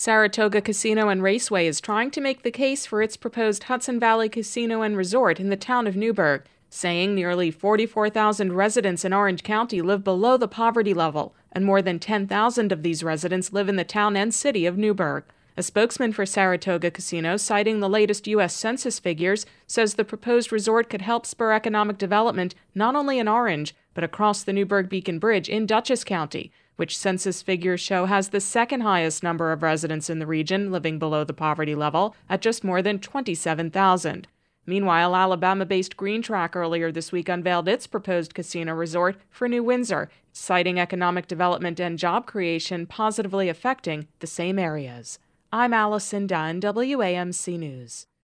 Saratoga Casino and Raceway is trying to make the case for its proposed Hudson Valley Casino and Resort in the town of Newburgh, saying nearly 44,000 residents in Orange County live below the poverty level, and more than 10,000 of these residents live in the town and city of Newburgh. A spokesman for Saratoga Casino, citing the latest U.S. Census figures, says the proposed resort could help spur economic development not only in Orange, but across the Newburgh-Beacon Bridge in Dutchess County, which census figures show has the second highest number of residents in the region living below the poverty level, at just more than 27,000. Meanwhile, Alabama-based Green Track earlier this week unveiled its proposed casino resort for New Windsor, citing economic development and job creation positively affecting the same areas. I'm Allison Dunn, WAMC News.